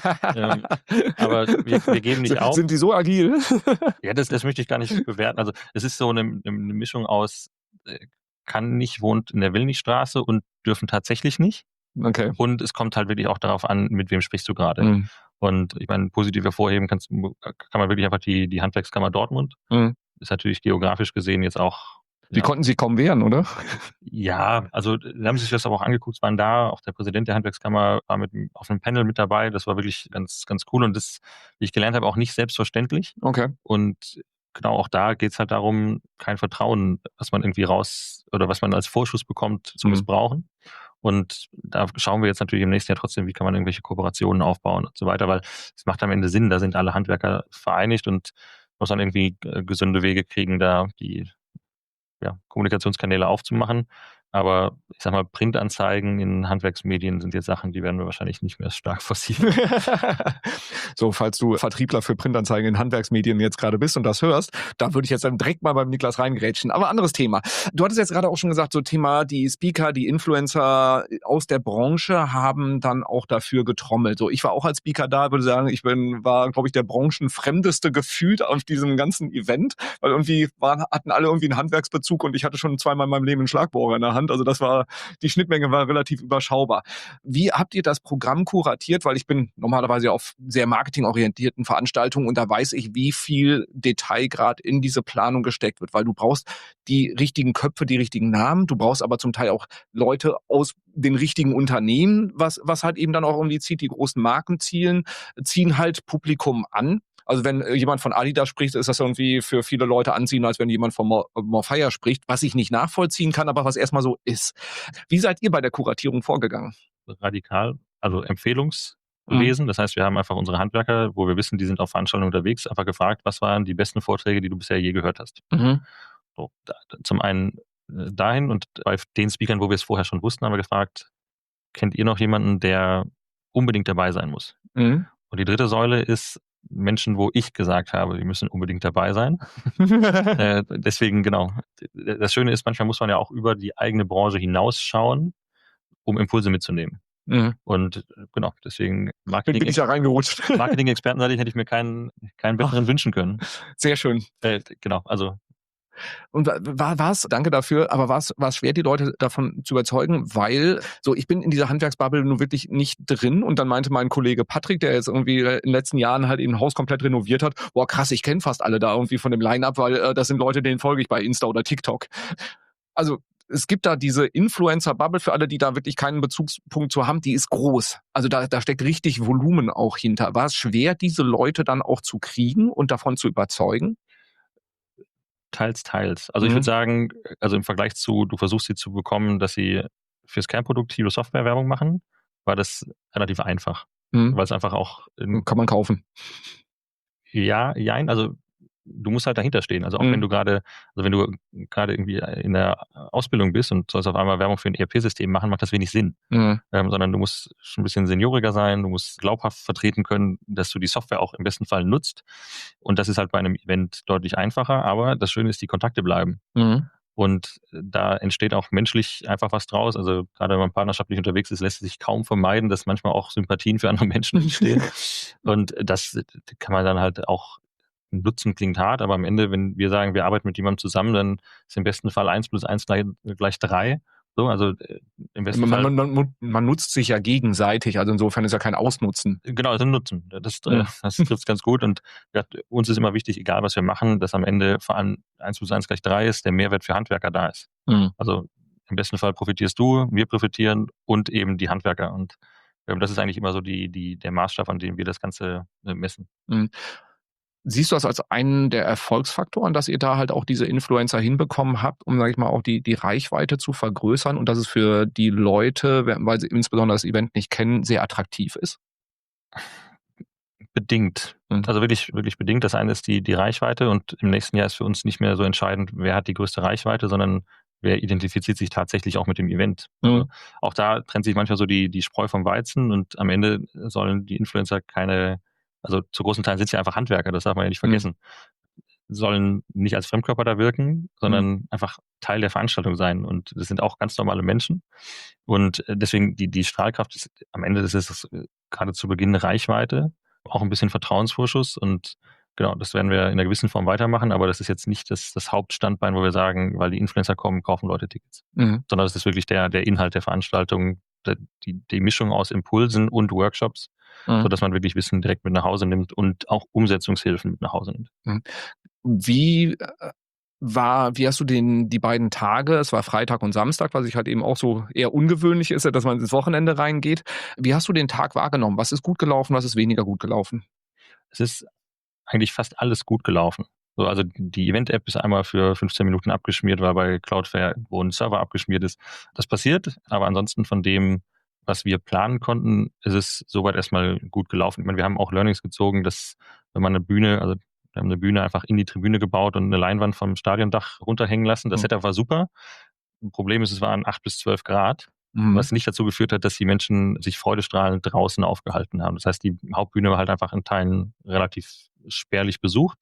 Aber wir geben nicht auf. Sind die so agil? Ja, das möchte ich gar nicht bewerten. Also es ist so eine Mischung aus kann nicht, wohnt in der Will-nicht-Straße und dürfen tatsächlich nicht. Okay. Und es kommt halt wirklich auch darauf an, mit wem sprichst du gerade. Und ich meine, positiv hervorheben kann man wirklich einfach die Handwerkskammer Dortmund. Ist natürlich geografisch gesehen jetzt auch. Die konnten sie kaum wehren, oder? Ja, also da haben sie sich das aber auch angeguckt, waren da, auch der Präsident der Handwerkskammer war auf einem Panel mit dabei, das war wirklich ganz, ganz cool und das, wie ich gelernt habe, auch nicht selbstverständlich. Okay. Und genau, auch da geht es halt darum, kein Vertrauen, was man irgendwie was man als Vorschuss bekommt, zu missbrauchen. Und da schauen wir jetzt natürlich im nächsten Jahr trotzdem, wie kann man irgendwelche Kooperationen aufbauen und so weiter, weil es macht am Ende Sinn, da sind alle Handwerker vereinigt und muss dann irgendwie gesunde Wege kriegen, da die Kommunikationskanäle aufzumachen. Aber ich sag mal, Printanzeigen in Handwerksmedien sind jetzt Sachen, die werden wir wahrscheinlich nicht mehr stark forcieren. So, falls du Vertriebler für Printanzeigen in Handwerksmedien jetzt gerade bist und das hörst, da würde ich jetzt dann direkt mal beim Niklas reingrätschen. Aber anderes Thema. Du hattest jetzt gerade auch schon gesagt, so Thema, die Speaker, die Influencer aus der Branche haben dann auch dafür getrommelt. So, ich war auch als Speaker da, würde sagen, war, glaube ich, der branchenfremdeste gefühlt auf diesem ganzen Event, weil irgendwie hatten alle irgendwie einen Handwerksbezug und ich hatte schon 2-mal in meinem Leben einen Schlagbohrer in der Hand. Also die Schnittmenge war relativ überschaubar. Wie habt ihr das Programm kuratiert? Weil ich bin normalerweise auf sehr marketingorientierten Veranstaltungen und da weiß ich, wie viel Detail gerade in diese Planung gesteckt wird, weil du brauchst die richtigen Köpfe, die richtigen Namen, du brauchst aber zum Teil auch Leute aus den richtigen Unternehmen, was halt eben dann auch irgendwie zieht, die großen Marken ziehen halt Publikum an. Also wenn jemand von Adidas spricht, ist das irgendwie für viele Leute anziehender, als wenn jemand von Morfire spricht, was ich nicht nachvollziehen kann, aber was erstmal so ist. Wie seid ihr bei der Kuratierung vorgegangen? Radikal, also Empfehlungswesen. Das heißt, wir haben einfach unsere Handwerker, wo wir wissen, die sind auf Veranstaltungen unterwegs, einfach gefragt, was waren die besten Vorträge, die du bisher je gehört hast. So, zum einen dahin und bei den Speakern, wo wir es vorher schon wussten, haben wir gefragt, kennt ihr noch jemanden, der unbedingt dabei sein muss? Und die dritte Säule ist Menschen, wo ich gesagt habe, die müssen unbedingt dabei sein. Deswegen, genau. Das Schöne ist, manchmal muss man ja auch über die eigene Branche hinausschauen, um Impulse mitzunehmen. Und genau, deswegen bin ich da reingerutscht. Marketing-Experten, hätte ich mir keinen besseren wünschen können. Sehr schön. Genau, also. Und danke dafür, aber war es schwer, die Leute davon zu überzeugen, weil so ich bin in dieser Handwerksbubble nur wirklich nicht drin und dann meinte mein Kollege Patrick, der jetzt irgendwie in den letzten Jahren halt eben ein Haus komplett renoviert hat, boah krass, ich kenne fast alle da irgendwie von dem Line-Up, weil das sind Leute, denen folge ich bei Insta oder TikTok. Also es gibt da diese Influencer-Bubble für alle, die da wirklich keinen Bezugspunkt zu haben, die ist groß. Also da steckt richtig Volumen auch hinter. War es schwer, diese Leute dann auch zu kriegen und davon zu überzeugen? Teils, teils. Also ich würde sagen, also im Vergleich zu, du versuchst sie zu bekommen, dass sie fürs Kernprodukt Hero Software Werbung machen, war das relativ einfach. Weil es einfach auch Kann man kaufen. ja, jein, also du musst halt dahinter stehen. Also auch wenn du gerade irgendwie in der Ausbildung bist und sollst auf einmal Werbung für ein ERP-System machen, macht das wenig Sinn. Sondern du musst schon ein bisschen senioriger sein, du musst glaubhaft vertreten können, dass du die Software auch im besten Fall nutzt. Und das ist halt bei einem Event deutlich einfacher, aber das Schöne ist, die Kontakte bleiben. Und da entsteht auch menschlich einfach was draus. Also gerade wenn man partnerschaftlich unterwegs ist, lässt es sich kaum vermeiden, dass manchmal auch Sympathien für andere Menschen entstehen. Und das kann man dann halt auch nutzen, klingt hart, aber am Ende, wenn wir sagen, wir arbeiten mit jemandem zusammen, dann ist im besten Fall 1 + 1 gleich 3. So, also im besten Fall. Man nutzt sich ja gegenseitig, also insofern ist ja kein Ausnutzen. Genau, also Nutzen. Das trifft ganz gut. Und uns ist immer wichtig, egal was wir machen, dass am Ende vor allem 1 + 1 = 3 ist, der Mehrwert für Handwerker da ist. Also im besten Fall profitierst du, wir profitieren und eben die Handwerker. Und das ist eigentlich immer so der Maßstab, an dem wir das Ganze messen. Siehst du das als einen der Erfolgsfaktoren, dass ihr da halt auch diese Influencer hinbekommen habt, um, sag ich mal, auch die Reichweite zu vergrößern und dass es für die Leute, weil sie insbesondere das Event nicht kennen, sehr attraktiv ist? Bedingt. Also wirklich, wirklich bedingt. Das eine ist die Reichweite und im nächsten Jahr ist für uns nicht mehr so entscheidend, wer hat die größte Reichweite, sondern wer identifiziert sich tatsächlich auch mit dem Event. Also auch da trennt sich manchmal so die Spreu vom Weizen und am Ende sollen die Influencer also zu großen Teilen sind sie einfach Handwerker, das darf man ja nicht vergessen. Sollen nicht als Fremdkörper da wirken, sondern einfach Teil der Veranstaltung sein. Und das sind auch ganz normale Menschen. Und deswegen die Strahlkraft ist am Ende, das ist gerade zu Beginn eine Reichweite, auch ein bisschen Vertrauensvorschuss. Und genau, das werden wir in einer gewissen Form weitermachen, aber das ist jetzt nicht das Hauptstandbein, wo wir sagen, weil die Influencer kommen, kaufen Leute Tickets. Sondern das ist wirklich der Inhalt der Veranstaltung, die Mischung aus Impulsen und Workshops, sodass man wirklich Wissen direkt mit nach Hause nimmt und auch Umsetzungshilfen mit nach Hause nimmt. Wie hast du die beiden Tage, es war Freitag und Samstag, was ich halt eben auch so eher ungewöhnlich ist, dass man ins Wochenende reingeht. Wie hast du den Tag wahrgenommen? Was ist gut gelaufen, was ist weniger gut gelaufen? Es ist eigentlich fast alles gut gelaufen. So, also die Event-App ist einmal für 15 Minuten abgeschmiert, weil bei Cloudflare wo ein Server abgeschmiert ist. Das passiert, aber ansonsten von dem, was wir planen konnten, ist es soweit erstmal gut gelaufen. Ich meine, wir haben auch Learnings gezogen, dass wenn man wir haben eine Bühne einfach in die Tribüne gebaut und eine Leinwand vom Stadiondach runterhängen lassen. Das Setup war super. Ein Problem ist, es waren 8 bis 12 Grad, was nicht dazu geführt hat, dass die Menschen sich freudestrahlend draußen aufgehalten haben. Das heißt, die Hauptbühne war halt einfach in Teilen relativ spärlich besucht.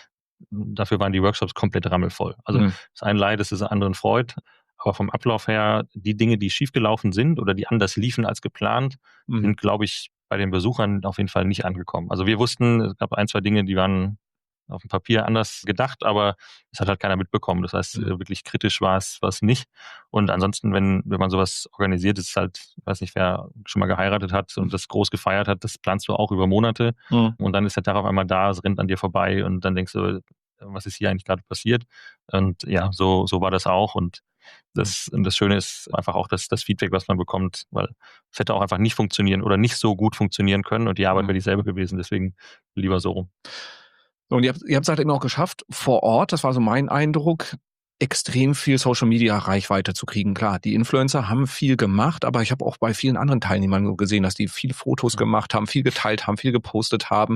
Dafür waren die Workshops komplett rammelvoll. Also das eine Leid, das ist anderen Freud. Aber vom Ablauf her, die Dinge, die schiefgelaufen sind oder die anders liefen als geplant, sind, glaube ich, bei den Besuchern auf jeden Fall nicht angekommen. Also wir wussten, es gab 1, 2 Dinge, die waren auf dem Papier anders gedacht, aber es hat halt keiner mitbekommen. Das heißt, wirklich kritisch war es nicht. Und ansonsten, wenn man sowas organisiert, ist es halt, ich weiß nicht, wer schon mal geheiratet hat und das groß gefeiert hat, das planst du auch über Monate. Und dann ist der Tag auf einmal da, es rennt an dir vorbei und dann denkst du, was ist hier eigentlich gerade passiert? Und ja, so war das auch. Und das Schöne ist einfach auch das Feedback, was man bekommt, weil es hätte auch einfach nicht funktionieren oder nicht so gut funktionieren können und die Arbeit wäre dieselbe gewesen. Deswegen lieber so rum. Und ihr habt es halt eben auch geschafft, vor Ort, das war so mein Eindruck, extrem viel Social-Media-Reichweite zu kriegen. Klar, die Influencer haben viel gemacht, aber ich habe auch bei vielen anderen Teilnehmern gesehen, dass die viele Fotos gemacht haben, viel geteilt haben, viel gepostet haben.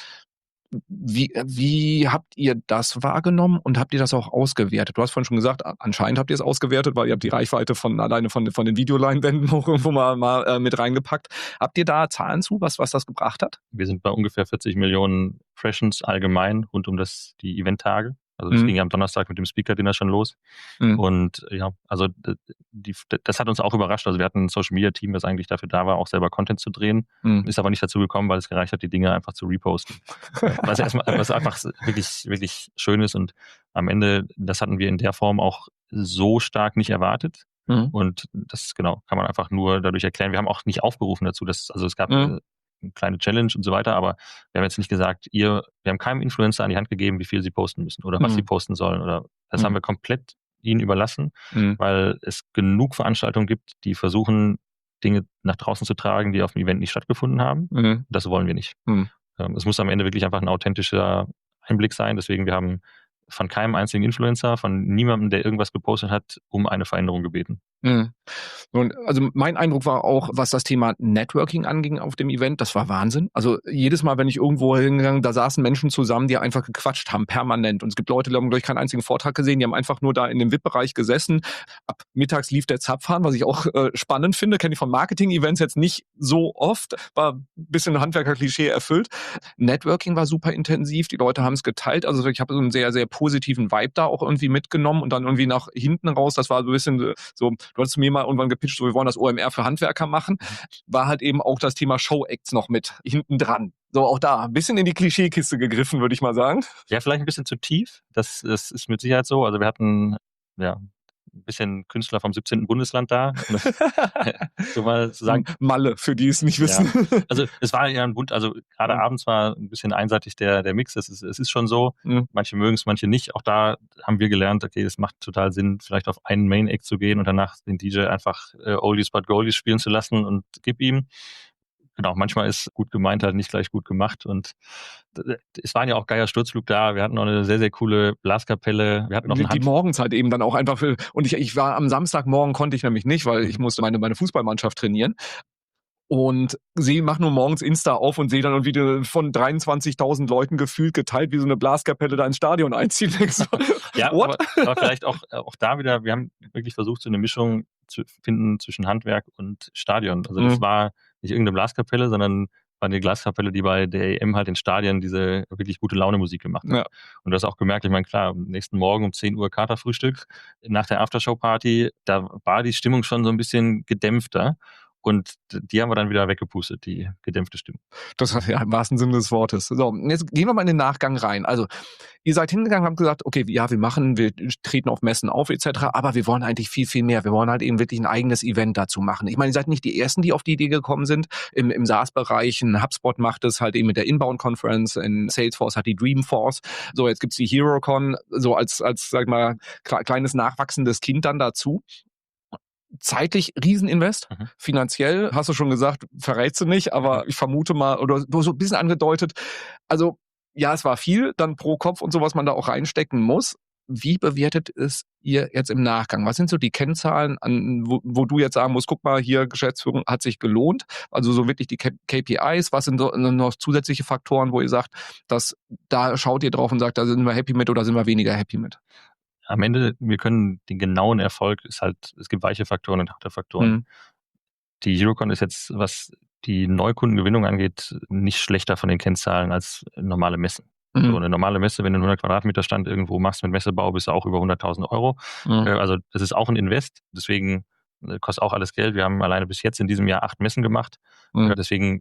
Wie habt ihr das wahrgenommen und habt ihr das auch ausgewertet? Du hast vorhin schon gesagt, anscheinend habt ihr es ausgewertet, weil ihr habt die Reichweite alleine von den Videoleinwänden auch irgendwo mal mit reingepackt. Habt ihr da Zahlen zu, was das gebracht hat? Wir sind bei ungefähr 40 Millionen Impressions allgemein rund um die Eventtage. Also das ging ja am Donnerstag mit dem Speaker-Dinner schon los. Und ja, also das hat uns auch überrascht. Also wir hatten ein Social-Media-Team, das eigentlich dafür da war, auch selber Content zu drehen. Ist aber nicht dazu gekommen, weil es gereicht hat, die Dinge einfach zu reposten. was einfach wirklich, wirklich schön ist. Und am Ende, das hatten wir in der Form auch so stark nicht erwartet. Und das, genau, kann man einfach nur dadurch erklären. Wir haben auch nicht aufgerufen dazu, es gab eine kleine Challenge und so weiter, aber wir haben jetzt nicht gesagt, wir haben keinem Influencer an die Hand gegeben, wie viel sie posten müssen oder was sie posten sollen. Oder das haben wir komplett ihnen überlassen, weil es genug Veranstaltungen gibt, die versuchen, Dinge nach draußen zu tragen, die auf dem Event nicht stattgefunden haben. Das wollen wir nicht. Es muss am Ende wirklich einfach ein authentischer Einblick sein. Deswegen, wir haben von keinem einzigen Influencer, von niemandem, der irgendwas gepostet hat, um eine Veränderung gebeten. Und also mein Eindruck war auch, was das Thema Networking anging auf dem Event, das war Wahnsinn. Also jedes Mal, wenn ich irgendwo hingegangen, da saßen Menschen zusammen, die einfach gequatscht haben, permanent. Und es gibt Leute, die haben, glaube ich, keinen einzigen Vortrag gesehen, die haben einfach nur da in dem VIP-Bereich gesessen. Ab mittags lief der Zapfhahn, was ich auch spannend finde, kenne ich von Marketing-Events jetzt nicht so oft, war ein bisschen Handwerker-Klischee erfüllt. Networking war super intensiv, die Leute haben es geteilt, also ich habe so einen sehr, sehr positiven Vibe da auch irgendwie mitgenommen und dann irgendwie nach hinten raus, das war so ein bisschen so, du hattest mir mal irgendwann gepitcht, so wir wollen das OMR für Handwerker machen, war halt eben auch das Thema Show-Acts noch mit hinten dran. So auch da, ein bisschen in die Klischeekiste gegriffen, würde ich mal sagen. Ja, vielleicht ein bisschen zu tief, das ist mit Sicherheit so, also wir hatten, ja, ein bisschen Künstler vom 17. Bundesland da. So mal zu sagen. Malle, für die es nicht wissen. Ja. Also es war ja ein Bund, also gerade abends war ein bisschen einseitig der Mix. Es ist schon so, manche mögen es, manche nicht. Auch da haben wir gelernt, okay, es macht total Sinn, vielleicht auf einen Main-Act zu gehen und danach den DJ einfach Oldies but Goldies spielen zu lassen und gib ihm. Genau, manchmal ist gut gemeint halt nicht gleich gut gemacht und es waren ja auch geiler Sturzflug da, wir hatten noch eine sehr, sehr coole Blaskapelle, wir hatten noch die morgens halt eben dann auch einfach, und ich war am Samstagmorgen, konnte ich nämlich nicht, weil ich musste meine Fußballmannschaft trainieren. Und sie macht nur morgens Insta auf und sehe dann irgendwie von 23.000 Leuten gefühlt geteilt, wie so eine Blaskapelle da ins Stadion einzieht. So, ja, aber vielleicht auch da wieder, wir haben wirklich versucht, so eine Mischung zu finden zwischen Handwerk und Stadion. Also das war nicht irgendeine Blaskapelle, sondern war eine Glaskapelle, die bei der EM halt in Stadien diese wirklich gute Laune-Musik gemacht hat. Ja. Und du hast auch gemerkt, ich meine, klar, am nächsten Morgen um 10 Uhr Katerfrühstück, nach der Aftershow-Party, da war die Stimmung schon so ein bisschen gedämpfter. Und die haben wir dann wieder weggepustet, die gedämpfte Stimmung. Das hat ja im wahrsten Sinne des Wortes. So, jetzt gehen wir mal in den Nachgang rein. Also, ihr seid hingegangen, habt gesagt, okay, ja, wir treten auf Messen auf etc., aber wir wollen eigentlich viel, viel mehr. Wir wollen halt eben wirklich ein eigenes Event dazu machen. Ich meine, ihr seid nicht die Ersten, die auf die Idee gekommen sind. Im SaaS-Bereich, HubSpot macht es halt eben mit der Inbound Conference, in Salesforce hat die Dreamforce. So, jetzt gibt's die HeroCon, so als sag mal, kleines nachwachsendes Kind dann dazu. Zeitlich Rieseninvest, finanziell, hast du schon gesagt, verrätst du nicht, aber ich vermute mal, oder du so ein bisschen angedeutet, also ja, es war viel, dann pro Kopf und so, was man da auch reinstecken muss. Wie bewertet es ihr jetzt im Nachgang? Was sind so die Kennzahlen, wo du jetzt sagen musst, guck mal, hier Geschäftsführung hat sich gelohnt, also so wirklich die KPIs, was sind so noch zusätzliche Faktoren, wo ihr sagt, da schaut ihr drauf und sagt, da sind wir happy mit oder sind wir weniger happy mit? Am Ende, wir können den genauen Erfolg, ist halt, es gibt weiche Faktoren und harte Faktoren. Die HeroCon ist jetzt, was die Neukundengewinnung angeht, nicht schlechter von den Kennzahlen als normale Messen. So eine normale Messe, wenn du einen 100 Quadratmeter Stand irgendwo machst mit Messebau, bist du auch über 100.000 Euro. Also das ist auch ein Invest, deswegen kostet auch alles Geld. Wir haben alleine bis jetzt in diesem Jahr 8 Messen gemacht. Deswegen,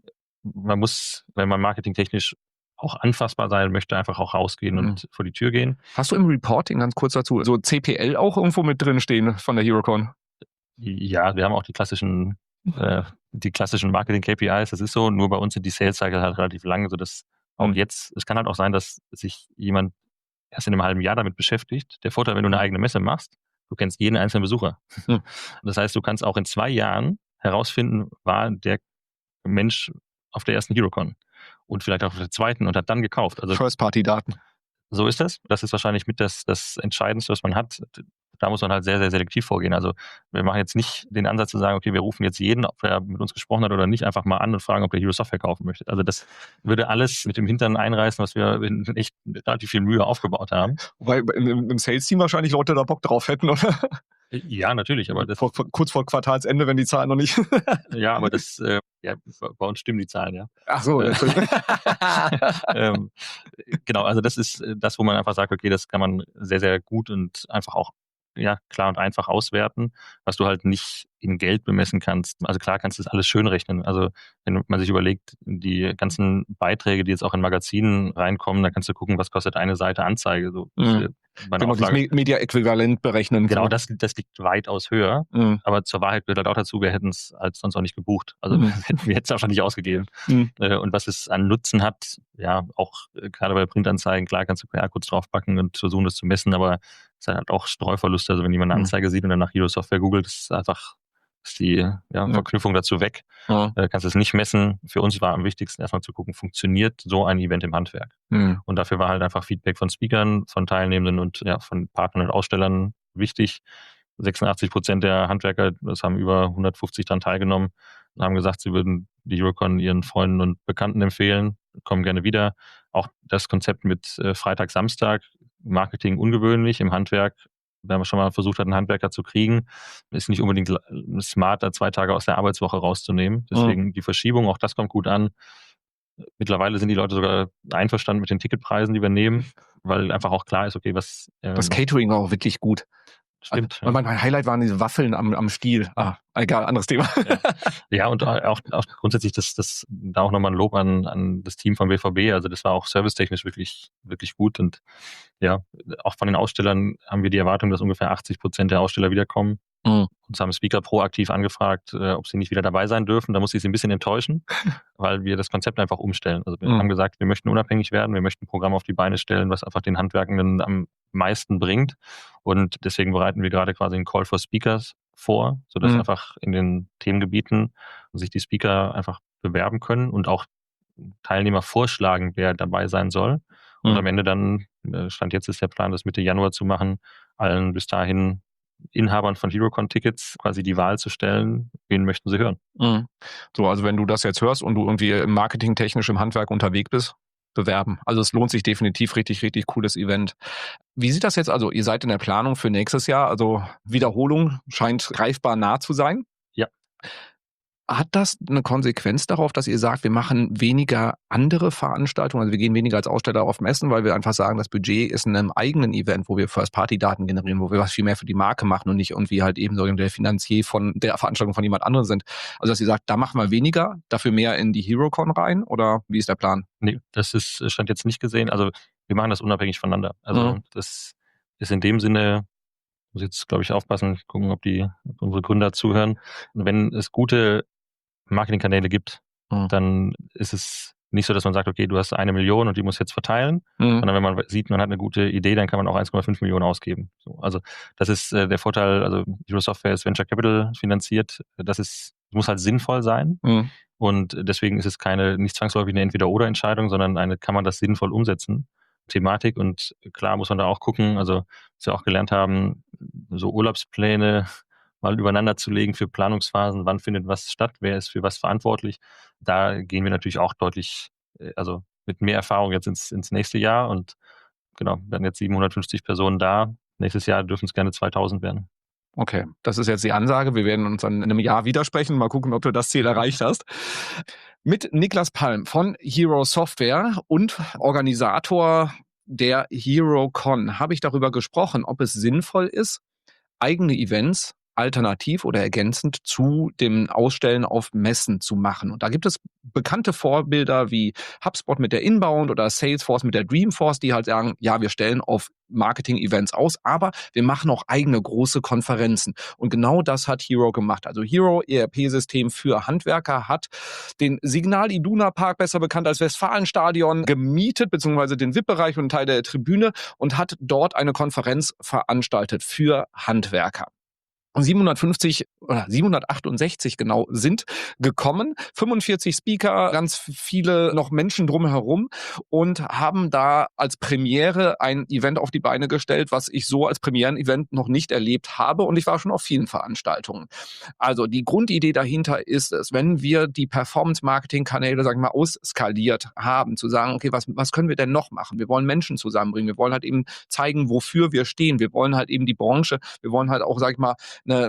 man muss, wenn man marketingtechnisch auch anfassbar sein möchte, einfach auch rausgehen und vor die Tür gehen. Hast du im Reporting, ganz kurz dazu, so CPL auch irgendwo mit drin stehen von der HeroCon? Ja, wir haben auch die klassischen Marketing-KPIs, das ist so, nur bei uns sind die Sales-Cycle halt relativ lang, sodass auch jetzt, es kann halt auch sein, dass sich jemand erst in einem halben Jahr damit beschäftigt. Der Vorteil, wenn du eine eigene Messe machst, du kennst jeden einzelnen Besucher. Das heißt, du kannst auch in 2 Jahren herausfinden, war der Mensch auf der ersten HeroCon und vielleicht auch auf der zweiten und hat dann gekauft. Also First-Party-Daten. So ist das. Das ist wahrscheinlich mit das Entscheidendste, was man hat. Da muss man halt sehr, sehr selektiv vorgehen. Also wir machen jetzt nicht den Ansatz zu sagen, okay, wir rufen jetzt jeden, ob er mit uns gesprochen hat oder nicht, einfach mal an und fragen, ob der Hero Software kaufen möchte. Also das würde alles mit dem Hintern einreißen, was wir in echt relativ viel Mühe aufgebaut haben. Wobei im Sales-Team wahrscheinlich Leute da Bock drauf hätten, oder? Ja, natürlich, aber das... Kurz vor Quartalsende, wenn die Zahlen noch nicht... Ja, aber das... Ja, bei uns stimmen die Zahlen, ja. Ach so. Genau, also das ist das, wo man einfach sagt, okay, das kann man sehr, sehr gut und einfach auch klar und einfach auswerten, was du halt nicht in Geld bemessen kannst. Also klar kannst du das alles schön rechnen. Also wenn man sich überlegt, die ganzen Beiträge, die jetzt auch in Magazinen reinkommen, da kannst du gucken, was kostet eine Seite Anzeige. So, bei einer Genau, das Auflage. Media-Äquivalent berechnen. Genau, so. das liegt weitaus höher. Mhm. Aber zur Wahrheit gehört halt auch dazu, wir hätten es halt sonst auch nicht gebucht. Also Mhm. wir hätten es einfach nicht ausgegeben. Mhm. Und was es an Nutzen hat, ja, auch gerade bei Printanzeigen, klar kannst du QR-Codes draufpacken und versuchen, das zu messen, aber es hat halt auch Streuverluste. Also wenn jemand eine Anzeige sieht und dann nach Hero Software googelt, ist die Verknüpfung dazu weg. Ja. Kannst es nicht messen. Für uns war am wichtigsten erstmal zu gucken, funktioniert so ein Event im Handwerk? Mhm. Und dafür war halt einfach Feedback von Speakern, von Teilnehmenden und von Partnern und Ausstellern wichtig. 86% der Handwerker, das haben über 150 daran teilgenommen und haben gesagt, sie würden die Eurocon ihren Freunden und Bekannten empfehlen, kommen gerne wieder. Auch das Konzept mit Freitag, Samstag, Marketing ungewöhnlich im Handwerk. Wenn man schon mal versucht hat, einen Handwerker zu kriegen, ist nicht unbedingt smart, da 2 Tage aus der Arbeitswoche rauszunehmen. Deswegen die Verschiebung, auch das kommt gut an. Mittlerweile sind die Leute sogar einverstanden mit den Ticketpreisen, die wir nehmen, weil einfach auch klar ist, okay, was... Das Catering war auch wirklich gut. Stimmt. Also, mein Highlight waren diese Waffeln am Stiel. Egal, anderes Thema. Ja, und auch grundsätzlich da auch nochmal ein Lob an das Team vom BVB. Also das war auch servicetechnisch wirklich, wirklich gut. Und ja, auch von den Ausstellern haben wir die Erwartung, dass ungefähr 80% der Aussteller wiederkommen. Uns haben Speaker proaktiv angefragt, ob sie nicht wieder dabei sein dürfen. Da muss ich sie ein bisschen enttäuschen, weil wir das Konzept einfach umstellen. Also wir haben gesagt, wir möchten unabhängig werden, wir möchten ein Programm auf die Beine stellen, was einfach den Handwerkenden am meisten bringt. Und deswegen bereiten wir gerade quasi einen Call for Speakers vor, sodass einfach in den Themengebieten sich die Speaker einfach bewerben können und auch Teilnehmer vorschlagen, wer dabei sein soll. Und am Ende dann, Stand jetzt ist der Plan, das Mitte Januar zu machen, allen bis dahin Inhabern von Eurocon-Tickets quasi die Wahl zu stellen, wen möchten sie hören. So, also wenn du das jetzt hörst und du irgendwie marketingtechnisch im Handwerk unterwegs bist, bewerben. Also es lohnt sich definitiv, richtig, richtig cooles Event. Wie sieht das jetzt, also ihr seid in der Planung für nächstes Jahr, also Wiederholung scheint greifbar nah zu sein. Ja. Hat das eine Konsequenz darauf, dass ihr sagt, wir machen weniger andere Veranstaltungen, also wir gehen weniger als Aussteller auf Messen, weil wir einfach sagen, das Budget ist in einem eigenen Event, wo wir First-Party-Daten generieren, wo wir was viel mehr für die Marke machen und nicht irgendwie halt eben so der Finanzier von der Veranstaltung von jemand anderem sind. Also dass ihr sagt, da machen wir weniger, dafür mehr in die HeroCon rein, oder wie ist der Plan? Nee, das stand jetzt nicht gesehen. Also wir machen das unabhängig voneinander. Also das ist in dem Sinne, muss jetzt glaube ich aufpassen, gucken, ob unsere Gründer zuhören. Und wenn es gute Marketingkanäle gibt, dann ist es nicht so, dass man sagt, okay, du hast 1 Million und die muss jetzt verteilen, sondern wenn man sieht, man hat eine gute Idee, dann kann man auch 1,5 Millionen ausgeben. So, also das ist der Vorteil, also Hero Software ist Venture Capital finanziert, das muss halt sinnvoll sein und deswegen ist es nicht zwangsläufig eine Entweder-oder-Entscheidung, sondern kann man das sinnvoll umsetzen, Thematik. Und klar muss man da auch gucken, also was wir auch gelernt haben, so Urlaubspläne mal übereinander zu legen für Planungsphasen, wann findet was statt, wer ist für was verantwortlich. Da gehen wir natürlich auch deutlich, also mit mehr Erfahrung jetzt ins nächste Jahr und genau, wir werden jetzt 750 Personen da. Nächstes Jahr dürfen es gerne 2000 werden. Okay, das ist jetzt die Ansage. Wir werden uns dann in einem Jahr widersprechen. Mal gucken, ob du das Ziel erreicht hast. Mit Niklas Palm von Hero Software und Organisator der HeroCon habe ich darüber gesprochen, ob es sinnvoll ist, eigene Events alternativ oder ergänzend zu dem Ausstellen auf Messen zu machen. Und da gibt es bekannte Vorbilder wie HubSpot mit der Inbound oder Salesforce mit der Dreamforce, die halt sagen, ja, wir stellen auf Marketing-Events aus, aber wir machen auch eigene große Konferenzen. Und genau das hat Hero gemacht. Also Hero, ERP-System für Handwerker, hat den Signal Iduna Park, besser bekannt als Westfalenstadion, gemietet, beziehungsweise den VIP-Bereich und einen Teil der Tribüne und hat dort eine Konferenz veranstaltet für Handwerker. 750 oder 768 genau sind gekommen, 45 Speaker, ganz viele noch Menschen drumherum und haben da als Premiere ein Event auf die Beine gestellt, was ich so als Premieren-Event noch nicht erlebt habe, und ich war schon auf vielen Veranstaltungen. Also die Grundidee dahinter ist es, wenn wir die Performance-Marketing-Kanäle, sagen wir mal, ausskaliert haben, zu sagen, okay, was können wir denn noch machen? Wir wollen Menschen zusammenbringen, wir wollen halt eben zeigen, wofür wir stehen, wir wollen halt eben die Branche, wir wollen halt auch, sag ich mal, eine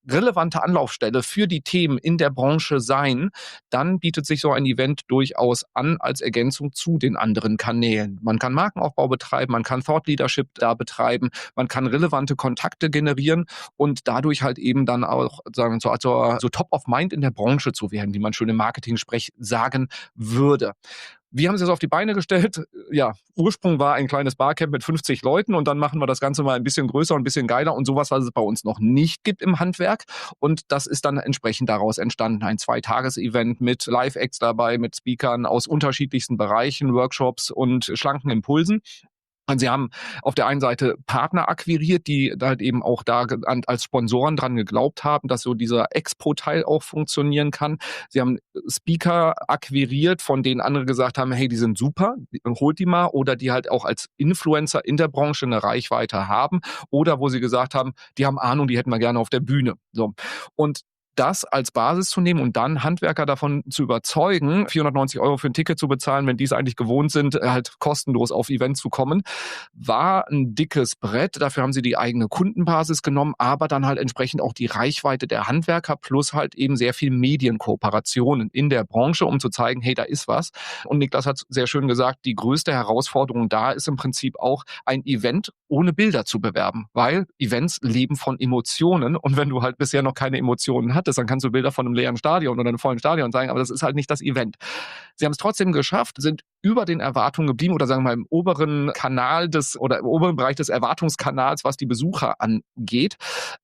relevante Anlaufstelle für die Themen in der Branche sein, dann bietet sich so ein Event durchaus an als Ergänzung zu den anderen Kanälen. Man kann Markenaufbau betreiben, man kann Thought Leadership da betreiben, man kann relevante Kontakte generieren und dadurch halt eben dann auch sagen wir so top of mind in der Branche zu werden, wie man schön im Marketing-Sprech sagen würde. Wir haben es jetzt auf die Beine gestellt. Ja, Ursprung war ein kleines Barcamp mit 50 Leuten und dann machen wir das Ganze mal ein bisschen größer und ein bisschen geiler und sowas, was es bei uns noch nicht gibt im Handwerk. Und das ist dann entsprechend daraus entstanden. Ein 2-Tages-Event mit Live-Acts dabei, mit Speakern aus unterschiedlichsten Bereichen, Workshops und schlanken Impulsen. Und sie haben auf der einen Seite Partner akquiriert, die halt eben auch da als Sponsoren dran geglaubt haben, dass so dieser Expo-Teil auch funktionieren kann. Sie haben Speaker akquiriert, von denen andere gesagt haben, hey, die sind super, holt die mal. Oder die halt auch als Influencer in der Branche eine Reichweite haben. Oder wo sie gesagt haben, die haben Ahnung, die hätten wir gerne auf der Bühne. So. Und das als Basis zu nehmen und dann Handwerker davon zu überzeugen, 490 € für ein Ticket zu bezahlen, wenn die es eigentlich gewohnt sind, halt kostenlos auf Events zu kommen, war ein dickes Brett. Dafür haben sie die eigene Kundenbasis genommen, aber dann halt entsprechend auch die Reichweite der Handwerker plus halt eben sehr viel Medienkooperationen in der Branche, um zu zeigen, hey, da ist was. Und Niklas hat sehr schön gesagt, die größte Herausforderung da ist im Prinzip auch, ein Event ohne Bilder zu bewerben, weil Events leben von Emotionen und wenn du halt bisher noch keine Emotionen hattest, dann kannst du Bilder von einem leeren Stadion oder einem vollen Stadion zeigen, aber das ist halt nicht das Event. Sie haben es trotzdem geschafft, sind über den Erwartungen geblieben oder sagen wir mal im oberen Kanal oder im oberen Bereich des Erwartungskanals, was die Besucher angeht.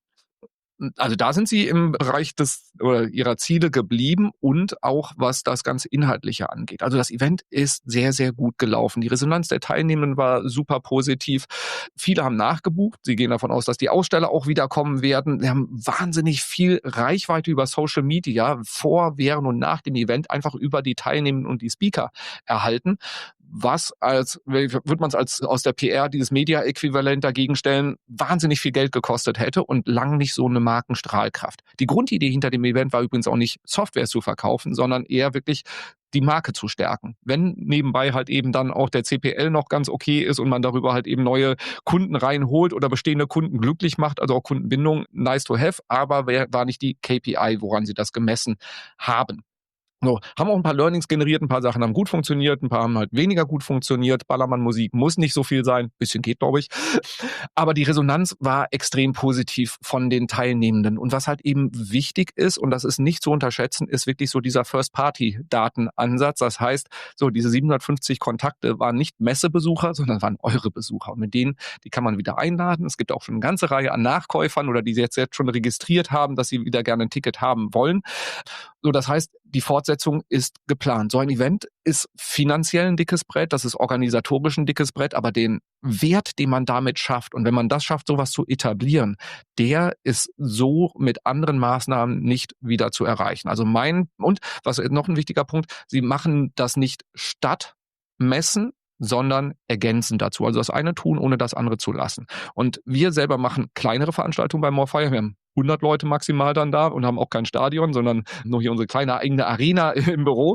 Also da sind sie im Bereich ihrer Ziele geblieben und auch was das ganze Inhaltliche angeht. Also das Event ist sehr, sehr gut gelaufen. Die Resonanz der Teilnehmenden war super positiv. Viele haben nachgebucht. Sie gehen davon aus, dass die Aussteller auch wiederkommen werden. Wir haben wahnsinnig viel Reichweite über Social Media vor, während und nach dem Event einfach über die Teilnehmenden und die Speaker erhalten. Was wird man es aus der PR dieses Media-Äquivalent dagegen stellen, wahnsinnig viel Geld gekostet hätte und lang nicht so eine Markenstrahlkraft. Die Grundidee hinter dem Event war übrigens auch nicht, Software zu verkaufen, sondern eher wirklich die Marke zu stärken. Wenn nebenbei halt eben dann auch der CPL noch ganz okay ist und man darüber halt eben neue Kunden reinholt oder bestehende Kunden glücklich macht, also auch Kundenbindung, nice to have, aber war nicht die KPI, woran sie das gemessen haben. So, haben auch ein paar Learnings generiert, ein paar Sachen haben gut funktioniert, ein paar haben halt weniger gut funktioniert. Ballermann-Musik muss nicht so viel sein, bisschen geht, glaube ich. Aber die Resonanz war extrem positiv von den Teilnehmenden. Und was halt eben wichtig ist, und das ist nicht zu unterschätzen, ist wirklich so dieser First-Party-Datenansatz. Das heißt, so diese 750 Kontakte waren nicht Messebesucher, sondern waren eure Besucher. Und mit denen, die kann man wieder einladen. Es gibt auch schon eine ganze Reihe an Nachkäufern oder die jetzt schon registriert haben, dass sie wieder gerne ein Ticket haben wollen. So, das heißt, die Fortsetzung ist geplant. So ein Event ist finanziell ein dickes Brett, das ist organisatorisch ein dickes Brett, aber den Wert, den man damit schafft und wenn man das schafft, sowas zu etablieren, der ist so mit anderen Maßnahmen nicht wieder zu erreichen. Also und was noch ein wichtiger Punkt, sie machen das nicht statt Messen, sondern ergänzen dazu. Also das eine tun, ohne das andere zu lassen. Und wir selber machen kleinere Veranstaltungen bei Morfire. Wir haben 100 Leute maximal dann da und haben auch kein Stadion, sondern nur hier unsere kleine eigene Arena im Büro.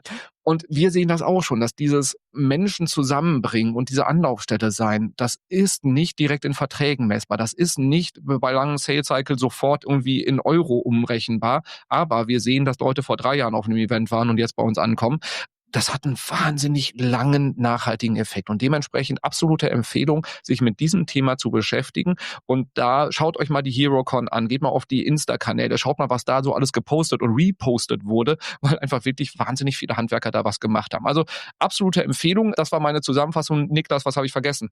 Und wir sehen das auch schon, dass dieses Menschen zusammenbringen und diese Anlaufstelle sein, das ist nicht direkt in Verträgen messbar. Das ist nicht bei langen Sales Cycle sofort irgendwie in Euro umrechenbar. Aber wir sehen, dass Leute vor 3 Jahren auf einem Event waren und jetzt bei uns ankommen. Das hat einen wahnsinnig langen, nachhaltigen Effekt und dementsprechend absolute Empfehlung, sich mit diesem Thema zu beschäftigen. Und da schaut euch mal die HeroCon an, geht mal auf die Insta-Kanäle, schaut mal, was da so alles gepostet und repostet wurde, weil einfach wirklich wahnsinnig viele Handwerker da was gemacht haben. Also absolute Empfehlung, das war meine Zusammenfassung. Niklas, was habe ich vergessen?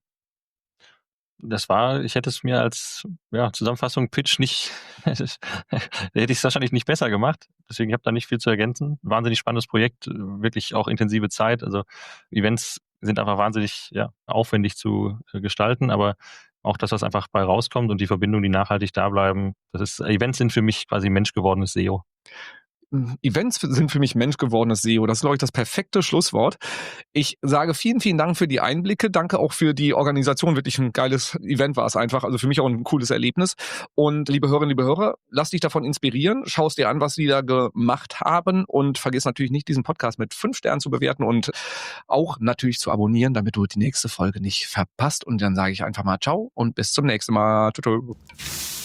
Ich hätte es mir als Zusammenfassung Pitch nicht, hätte ich es wahrscheinlich nicht besser gemacht. Deswegen habe ich da nicht viel zu ergänzen. Wahnsinnig spannendes Projekt, wirklich auch intensive Zeit. Also Events sind einfach wahnsinnig aufwendig zu gestalten, aber auch das, was einfach bei rauskommt und die Verbindungen, die nachhaltig da bleiben, Events sind für mich quasi menschgewordenes SEO. Events sind für mich menschgewordenes SEO. Das ist, glaube ich, das perfekte Schlusswort. Ich sage vielen, vielen Dank für die Einblicke. Danke auch für die Organisation. Wirklich ein geiles Event war es einfach. Also für mich auch ein cooles Erlebnis. Und liebe Hörerinnen, liebe Hörer, lass dich davon inspirieren. Schau es dir an, was sie da gemacht haben. Und vergiss natürlich nicht, diesen Podcast mit 5 Sternen zu bewerten und auch natürlich zu abonnieren, damit du die nächste Folge nicht verpasst. Und dann sage ich einfach mal ciao und bis zum nächsten Mal. Tschüss.